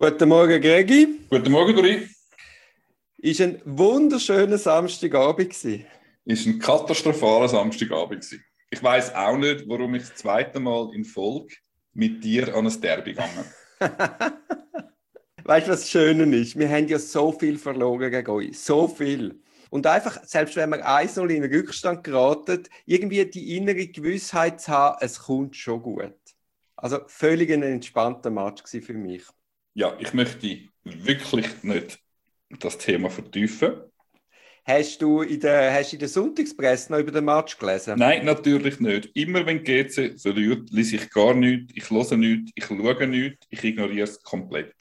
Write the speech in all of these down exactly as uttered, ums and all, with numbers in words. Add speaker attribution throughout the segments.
Speaker 1: Guten Morgen, Gregi.
Speaker 2: Guten Morgen, Dori.
Speaker 1: Es war ein wunderschöner Samstagabend.
Speaker 2: Es war ein katastrophaler Samstagabend. Ich weiss auch nicht, warum ich das zweite Mal in Folge mit dir an ein Derby gegangen bin.
Speaker 1: Weißt du, was das Schöne ist? Wir haben ja so viel verloren gegen euch. So viel. Und einfach, selbst wenn wir eins null in den Rückstand geraten, irgendwie die innere Gewissheit zu haben, es kommt schon gut. Also völlig ein entspannter Match für mich.
Speaker 2: Ja, ich möchte wirklich nicht das Thema vertiefen.
Speaker 1: Hast du in der, hast du in der Sonntagspresse noch über den Match gelesen?
Speaker 2: Nein, natürlich nicht. Immer wenn G C verliert, lese ich gar nichts, ich höre nichts, ich schaue nichts, ich ignoriere es komplett.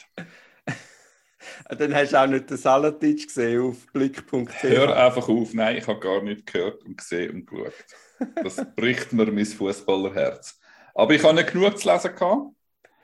Speaker 1: Dann hast du auch nicht den Salatic gesehen auf blick punkt t v.
Speaker 2: Hör einfach auf. Nein, ich habe gar nichts gehört und gesehen und geschaut. Das bricht mir mein Fußballerherz. Aber ich habe nicht genug zu lesen gehabt.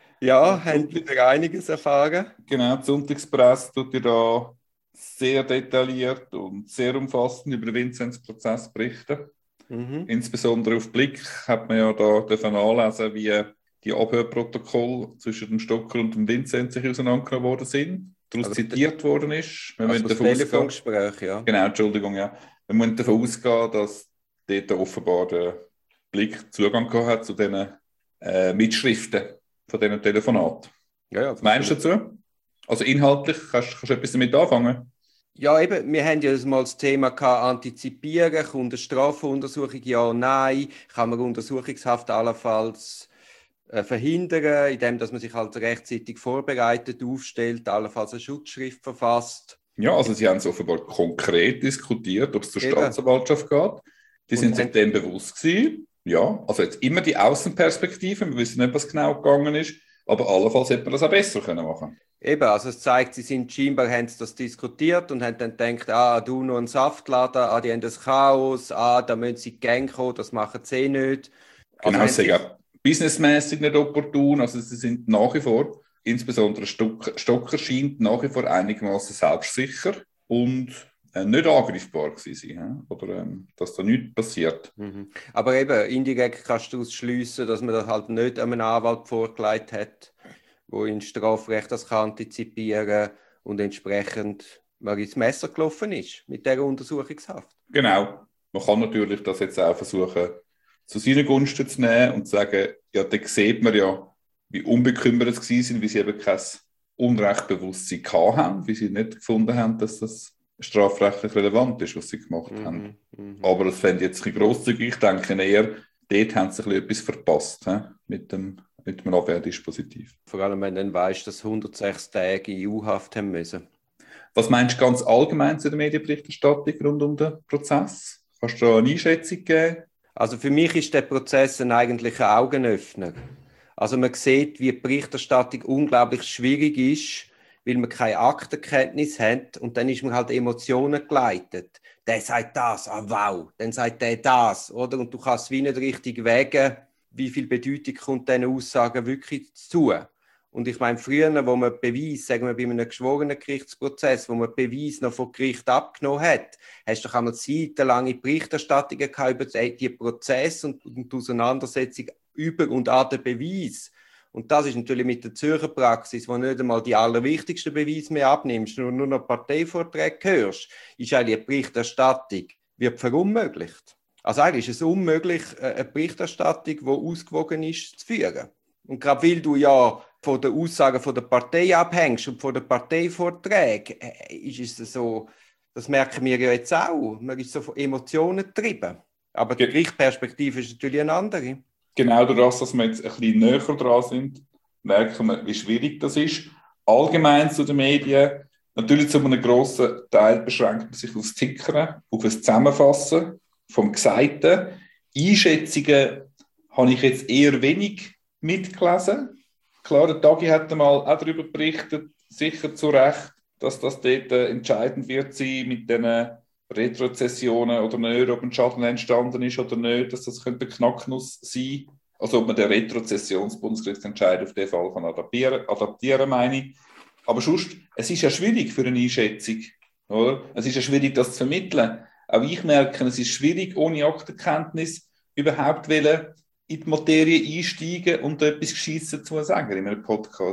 Speaker 1: Ja, haben wieder einiges erfahren.
Speaker 2: Genau, die Sonntagspresse tut ihr da sehr detailliert und sehr umfassend über den Vinzenz-Prozess berichten.
Speaker 1: Mhm.
Speaker 2: Insbesondere auf Blick hat man ja da dürfen anlesen, wie die Abhörprotokolle zwischen dem Stocker und dem Vinzenz sich auseinandergenommen worden sind, daraus
Speaker 1: Also
Speaker 2: zitiert worden ist. Wir
Speaker 1: also
Speaker 2: müssen
Speaker 1: das
Speaker 2: davon ausgehen,
Speaker 1: Telefongespräch, ja.
Speaker 2: genau, Entschuldigung, ja. Wir müssen davon ausgehen, dass dort offenbar der Blick Zugang gehabt hat zu diesen äh, Mitschriften von diesen Telefonaten.
Speaker 1: Ja, ja,
Speaker 2: Was meinst du dazu? Also inhaltlich, kannst, kannst du etwas damit anfangen?
Speaker 1: Ja, eben, wir haben ja mal das Thema gehabt, antizipieren, kommt eine Strafveruntersuchung, ja, nein, kann man Untersuchungshaft allenfalls äh, verhindern, indem dass man sich halt rechtzeitig vorbereitet, aufstellt, allenfalls eine Schutzschrift verfasst.
Speaker 2: Ja, also sie haben es offenbar konkret diskutiert, ob es zur
Speaker 1: Eben.
Speaker 2: Staatsanwaltschaft geht. Die
Speaker 1: Und
Speaker 2: sind sich
Speaker 1: haben-
Speaker 2: dem bewusst gewesen. Ja, also jetzt immer die Außenperspektive, wir wissen nicht, was genau gegangen ist, aber allenfalls hätte man das auch besser können machen.
Speaker 1: Eben, also es zeigt, sie sind scheinbar, haben sie das diskutiert und haben dann gedacht, ah, du nur ein Saftladen, ah, die haben das Chaos, ah, da müssen sie in die Gang kommen, das machen sie eh nicht. Also
Speaker 2: Genau,
Speaker 1: haben
Speaker 2: es ist auch businessmäßig nicht opportun, also sie sind nach wie vor, insbesondere Stocker, Stocker scheint nach wie vor einigermaßen selbstsicher und äh, nicht angreifbar gewesen sein, oder ähm, dass da nichts passiert.
Speaker 1: Mhm. Aber eben, indirekt kannst du daraus schliessen, dass man das halt nicht einem Anwalt vorgelegt hat, wo in Strafrecht das kann antizipieren und entsprechend mal ins Messer gelaufen ist mit dieser Untersuchungshaft.
Speaker 2: Genau. Man kann natürlich das jetzt auch versuchen, zu seinen Gunsten zu nehmen und zu sagen, ja, da sieht man ja, wie unbekümmert sie sind, wie sie eben kein Unrechtbewusstsein gehabt haben, wie sie nicht gefunden haben, dass das strafrechtlich relevant ist, was sie gemacht
Speaker 1: Mhm,
Speaker 2: haben.
Speaker 1: mhm.
Speaker 2: Aber das fände ich jetzt ein bisschen grosszügig. Ich denke eher, dort haben sie ein bisschen etwas verpasst, he? mit dem mit dem Abwehrdispositiv.
Speaker 1: Vor allem, wenn du dann weißt, dass hundertsechs Tage in U-Haft haben müssen.
Speaker 2: Was meinst du ganz allgemein zu der Medienberichterstattung rund um den Prozess? Kannst du da eine Einschätzung geben?
Speaker 1: Also für mich ist der Prozess ein eigentlicher Augenöffner. Also man sieht, wie die Berichterstattung unglaublich schwierig ist, weil man keine Aktenkenntnis hat und dann ist man halt Emotionen geleitet. Der sagt das, ah wow, dann sagt der das, oder? Und du kannst wie nicht richtig wägen, wie viel Bedeutung kommt diesen Aussagen wirklich zu. Und ich meine, früher, wo man Beweis, sagen wir bei einem geschworenen Gerichtsprozess, wo man Beweis noch vom Gericht abgenommen hat, hast du doch einmal seitenlange Berichterstattungen gehabt über die Prozesse und die Auseinandersetzung über und an den Beweis. Und das ist natürlich mit der Zürcher Praxis, wo nicht einmal die allerwichtigsten Beweise mehr abnimmst, nur, nur noch Parteivorträge hörst, ist eigentlich eine Berichterstattung, wird verunmöglicht. Also eigentlich ist es unmöglich, eine Berichterstattung, die ausgewogen ist, zu führen. Und gerade weil du ja von den Aussagen von der Partei abhängst und von den Parteivorträgen, ist es so, das merken wir ja jetzt auch, man ist so von Emotionen getrieben. Aber die Gerichtsperspektive ist natürlich eine andere.
Speaker 2: Genau durch das, dass wir jetzt ein bisschen näher dran sind, merken wir, wie schwierig das ist. Allgemein zu den Medien, natürlich zu einem grossen Teil beschränkt man sich aufs Tickern, auf das Zusammenfassen vom Gesagten. Einschätzungen habe ich jetzt eher wenig mitgelesen. Klar, der Tagi hat einmal auch darüber berichtet, sicher zu Recht, dass das dort entscheidend wird sein mit diesen Retrozessionen oder nicht, ob ein Schaden entstanden ist oder nicht, dass das könnte ein Knacknuss sein. Also ob man den Retrozessionsbundesgerichtsentscheid auf den Fall kann adaptieren, adaptieren, meine ich. Aber sonst, es ist ja schwierig für eine Einschätzung, oder? Es ist ja schwierig, das zu vermitteln. Auch ich merke, es ist schwierig, ohne Aktenkenntnis überhaupt wollen, in die Materie einsteigen und etwas Gescheites zu sagen in einem Podcast.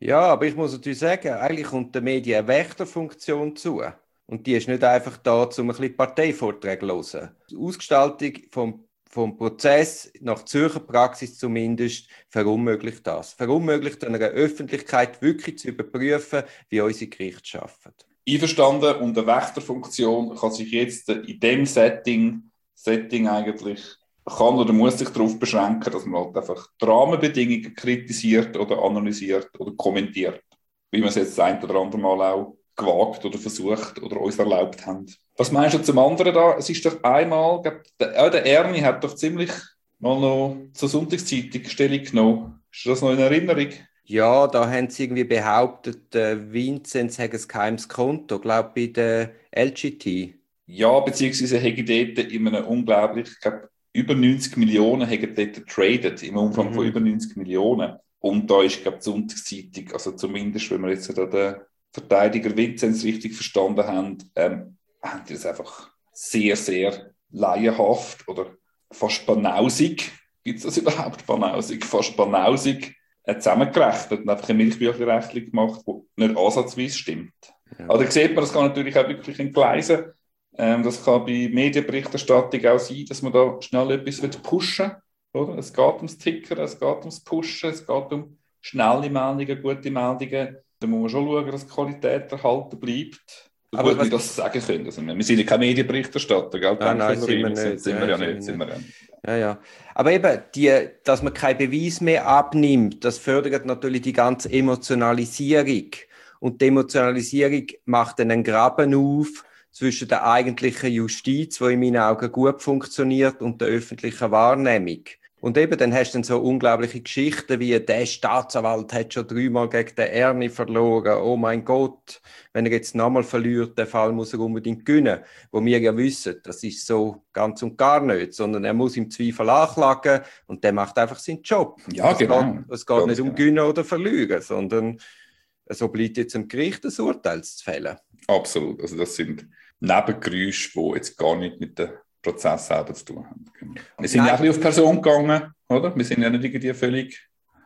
Speaker 1: Ja, aber ich muss natürlich sagen, eigentlich kommt der Medien eine Wächterfunktion zu. Und die ist nicht einfach da, um ein bisschen Parteivorträge zu hören. Die Ausgestaltung vom, vom Prozess, nach Zürcher Praxis zumindest, verunmöglicht das. Verunmöglicht einer Öffentlichkeit wirklich zu überprüfen, wie unsere Gerichte arbeiten.
Speaker 2: Einverstanden, und eine Wächterfunktion kann sich jetzt in dem Setting, Setting eigentlich kann oder muss sich darauf beschränken, dass man halt einfach die Rahmenbedingungen kritisiert oder analysiert oder kommentiert, wie wir es jetzt das ein oder andere Mal auch gewagt oder versucht oder uns erlaubt haben. Was meinst du zum anderen da? Es ist doch einmal, glaub, der, der Ernie hat doch ziemlich mal noch zur Sonntagszeitung Stellung genommen. Ist das noch in Erinnerung?
Speaker 1: Ja, da haben sie irgendwie behauptet, äh, Vinzenz hätte ein geheimes Konto, glaube ich, bei der L G T.
Speaker 2: Ja, beziehungsweise hätte dort in einem unglaublich, ich glaube, über neunzig Millionen haben dort getradet, im Umfang mhm. von über neunzig Millionen. Und da ist, glaube ich, die Sonntagszeitung, also zumindest, wenn wir jetzt da den Verteidiger Vinzenz richtig verstanden haben, ähm, haben die das einfach sehr, sehr laienhaft oder fast banausig, gibt es das überhaupt, banausig, fast banausig äh, zusammengerechnet und einfach eine Milchbüchlerechnung gemacht, die nicht ansatzweise stimmt. Ja. Aber da sieht man, das kann natürlich auch wirklich entgleisen. Ähm, das kann bei Medienberichterstattung auch sein, dass man da schnell etwas pushen will. Oder? Es geht ums Tickern, es geht ums Pushen, es geht um schnelle Meldungen, gute Meldungen. Da muss man schon schauen, dass die Qualität erhalten bleibt. So aber gut was wir das sagen können. Also wir sind ja keine Medienberichterstatter, gell?
Speaker 1: Nein, nein, sind wir nicht.
Speaker 2: Sind wir ja nicht. Sind wir ja.
Speaker 1: Ja, ja. Aber eben, die, dass man keinen Beweis mehr abnimmt, das fördert natürlich die ganze Emotionalisierung. Und die Emotionalisierung macht dann einen Graben auf zwischen der eigentlichen Justiz, die in meinen Augen gut funktioniert, und der öffentlichen Wahrnehmung. Und eben, dann hast du dann so unglaubliche Geschichten wie, der Staatsanwalt hat schon dreimal gegen den Ernie verloren. Oh mein Gott, wenn er jetzt nochmal verliert, den Fall muss er unbedingt gewinnen. Wo wir ja wissen, das ist so ganz und gar nicht, sondern er muss im Zweifel anklagen und der macht einfach seinen Job.
Speaker 2: Ja,
Speaker 1: es
Speaker 2: genau.
Speaker 1: Geht, es geht ganz nicht um genau. Gewinnen oder Verlieren, sondern so bleibt jetzt dem Gericht das Urteil zu fällen.
Speaker 2: Absolut. Also das sind Nebengeräusche, die jetzt gar nicht mit dem Prozess selber zu tun haben. Wir sind Nein. ja auch ein bisschen auf Person gegangen, oder? Wir sind ja nicht irgendwie völlig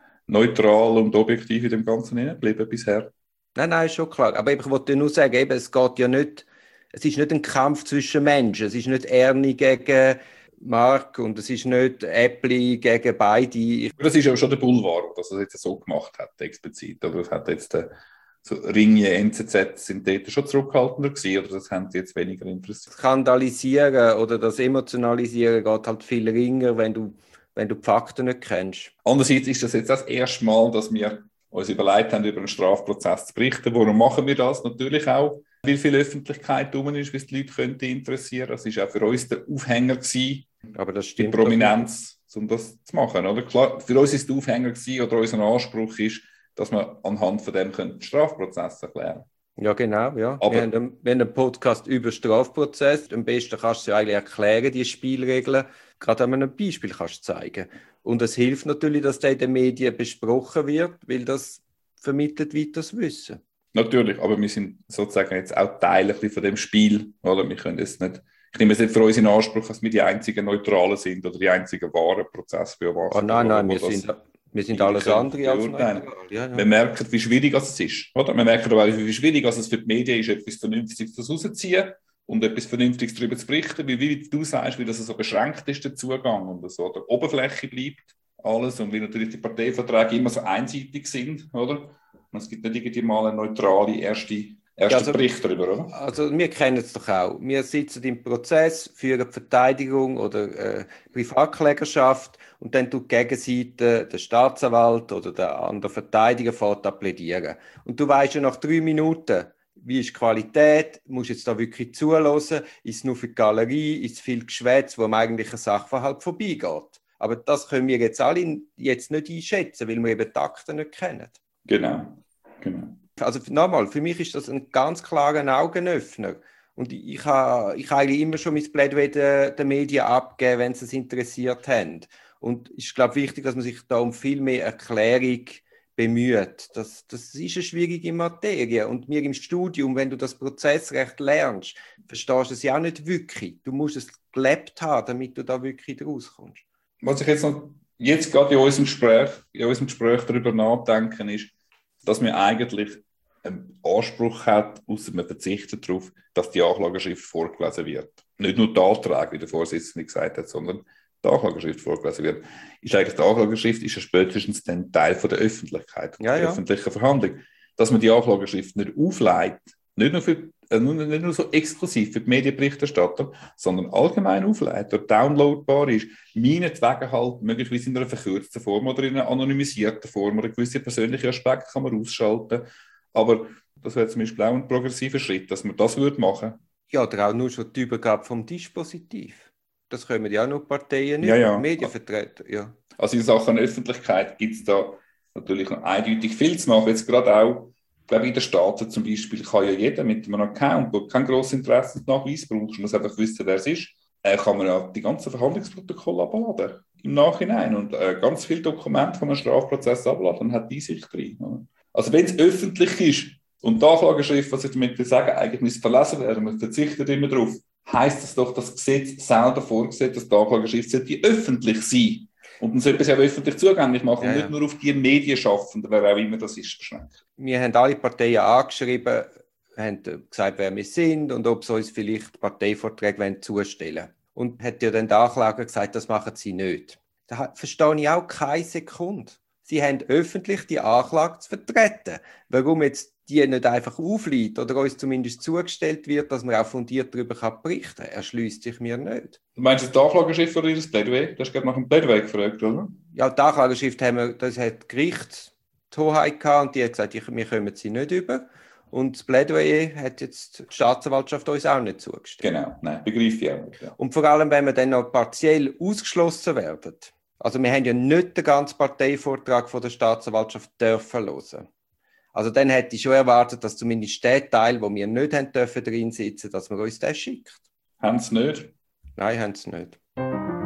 Speaker 2: neutral und objektiv in dem Ganzen geblieben bisher.
Speaker 1: Nein, nein, ist schon klar. Aber ich wollte nur sagen, eben, es geht ja nicht, es ist nicht ein Kampf zwischen Menschen. Es ist nicht Ernie gegen Mark und es ist nicht Äppli gegen beide.
Speaker 2: Das ist ja schon der Boulevard, dass er es jetzt so gemacht hat, explizit. Oder das hat jetzt der so Ringe, N Z Z sind dort schon zurückhaltender gewesen, oder das haben sie jetzt weniger interessiert?
Speaker 1: Das Skandalisieren oder das Emotionalisieren geht halt viel ringer, wenn du, wenn du die Fakten nicht kennst.
Speaker 2: Andererseits ist das jetzt das erste Mal, dass wir uns überlegt haben, über einen Strafprozess zu berichten. Warum machen wir das? Natürlich auch, weil viel Öffentlichkeit drum ist, wie es die Leute könnte interessieren. Das war auch für uns der Aufhänger gewesen,
Speaker 1: aber das stimmt,
Speaker 2: die Prominenz, um das zu machen. Oder? Klar, für uns ist der Aufhänger gewesen, oder unser Anspruch ist, dass wir anhand von dem den Strafprozess erklären können.
Speaker 1: Ja, genau. Ja.
Speaker 2: Aber
Speaker 1: wir, haben einen, wir haben einen Podcast über Strafprozess. Am besten kannst du ja eigentlich erklären, die Spielregeln. Gerade an einem Beispiel kannst du zeigen. Und es hilft natürlich, dass der in den Medien besprochen wird, weil das vermittelt weiteres Wissen.
Speaker 2: Natürlich, aber wir sind sozusagen jetzt auch Teil von dem Spiel. Oder? Wir können es nicht, ich nehme es nicht für uns in Anspruch, dass wir die einzigen Neutralen sind oder die einzigen wahren Prozessbeobachter.
Speaker 1: Oh nein, nein, wir sind... Wir sind alles andere als neutral.
Speaker 2: Ja, ja. Wir merken, wie schwierig es ist. Oder? Wir merken aber auch, wie schwierig es für die Medien ist, etwas Vernünftiges rauszuziehen und etwas Vernünftiges darüber zu berichten. Wie, wie du sagst, wie das so beschränkt ist, der Zugang und so der Oberfläche bleibt alles und wie natürlich die Parteiverträge immer so einseitig sind. Oder? Und es gibt nicht irgendwie mal eine neutrale erste, erste ja, also, Bericht darüber, oder?
Speaker 1: Also wir kennen es doch auch. Wir sitzen im Prozess, führen Verteidigung oder äh, Privatklägerschaft und dann tut die Gegenseite, der Staatsanwalt oder der andere Verteidiger fährt an plädieren. Und du weißt ja nach drei Minuten, wie ist die Qualität, musst du jetzt da wirklich zuhören, ist es nur für die Galerie, ist es viel Geschwätz, wo am eigentlichen Sachverhalt vorbeigeht. Aber das können wir jetzt alle jetzt nicht einschätzen, weil wir eben die Akten nicht kennen.
Speaker 2: Genau, genau.
Speaker 1: Also nochmal, für mich ist das ein ganz klarer Augenöffner. Und ich habe ich ha eigentlich immer schon mein Plädoyer den, den Medien abgegeben, wenn sie es interessiert haben. Und es ist, glaube ich, wichtig, dass man sich da um viel mehr Erklärung bemüht. Das, das ist eine schwierige Materie. Und mir im Studium, wenn du das Prozessrecht lernst, verstehst du es ja auch nicht wirklich. Du musst es gelebt haben, damit du da wirklich rauskommst.
Speaker 2: Was ich jetzt noch jetzt gerade in unserem Gespräch, in unserem Gespräch darüber nachdenke, ist, dass man eigentlich einen Anspruch hat, außer man verzichtet darauf, dass die Anklageschrift vorgelesen wird. Nicht nur die Anträge, wie der Vorsitzende gesagt hat, sondern die Anklageschrift vorgelesen wird. Ist eigentlich die Anklageschrift ist ja spätestens dann Teil von der Öffentlichkeit,
Speaker 1: ja,
Speaker 2: der
Speaker 1: ja.
Speaker 2: öffentlichen Verhandlung. Dass man die Anklageschrift nicht aufleitet, nicht nur, für, äh, nicht nur so exklusiv für die Medienberichterstatter, sondern allgemein aufleitet, oder downloadbar ist, meinetwegen halt möglicherweise in einer verkürzten Form oder in einer anonymisierten Form oder gewisse persönliche Aspekte kann man ausschalten. Aber das wäre zum Beispiel auch ein progressiver Schritt, dass man das würde machen.
Speaker 1: Ja, oder auch nur schon die Übergabe vom Dispositiv. Das können ja auch noch Parteien nicht,
Speaker 2: Ja, ja.
Speaker 1: Medienvertreter. Ja.
Speaker 2: Also in Sachen Öffentlichkeit gibt es da natürlich noch eindeutig viel zu machen. Jetzt gerade auch, ich glaube in den Staaten zum Beispiel, kann ja jeder mit einem Account, der kein grosses Interessensnachweis braucht, muss einfach wissen, wer es ist, äh, kann man ja die ganzen Verhandlungsprotokolle abladen im Nachhinein und äh, ganz viele Dokumente von einem Strafprozess abladen und hat die Einsicht drin. Also wenn es öffentlich ist und die Anklageschrift, was ich damit will sagen, eigentlich muss verlesen werden, man verzichtet immer darauf, heisst das doch, dass das Gesetz selber vorgesehen, dass die Anklageschrift sollte öffentlich sein. Und dann sollte man es ja öffentlich zugänglich machen ja, und nicht ja. nur auf die Medienschaffenden, wer auch immer das ist, beschränkt.
Speaker 1: Wir haben alle Parteien angeschrieben, haben gesagt, wer wir sind und ob sie uns vielleicht Parteivorträge zustellen wollen. Und hat ja dann die Anklage gesagt, das machen sie nicht. Da verstehe ich auch keine Sekunde. Sie haben öffentlich die Anklage zu vertreten. Warum jetzt die nicht einfach aufliegt oder uns zumindest zugestellt wird, dass man auch fundiert darüber berichten kann, erschließt sich mir nicht.
Speaker 2: Du meinst jetzt die Anklageschrift oder Ihr Plädoyer? Du hast gerade nach dem Plädoyer gefragt, oder?
Speaker 1: Ja, die Anklageschrift haben wir, das hat Gericht die Hoheit gehabt und die hat gesagt, ich, wir kommen sie nicht über. Und das Plädoyer hat jetzt die Staatsanwaltschaft uns auch nicht zugestellt.
Speaker 2: Genau, nein, begreife ich auch nicht. Ja.
Speaker 1: Und vor allem, wenn wir dann noch partiell ausgeschlossen werden. Also wir haben ja nicht den ganzen Parteivortrag von der Staatsanwaltschaft dürfen hören. Also dann hätte ich schon erwartet, dass zumindest der Teil, wo wir nicht haben dürfen, drin sitzen, dass man uns den schickt.
Speaker 2: Haben sie nicht?
Speaker 1: Nein, haben sie nicht.